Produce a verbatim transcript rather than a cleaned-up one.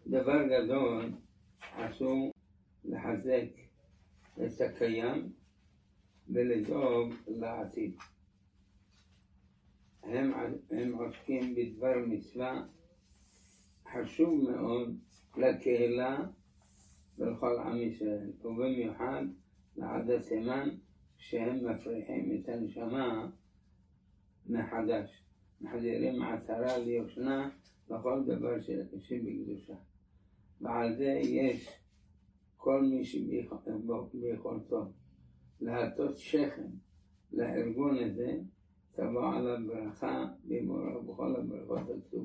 דבר גדול עשו לחזק את הקיים ולדאוג לעתיד. הם, הם עוסקים בדבר מצווה חשוב מאוד לקהילה ולכל עם ישראל, ובמיוחד לעדת תימן, שהם מפריחים את הנשמה מחדש, מחזירים עטרה ליושנה בכל דבר שבקדושה. ועל זה יש כל מי שביכולתו להטות שכם לארגון הזה, תבוא עליו ברכה בכל הברכות הכתובות.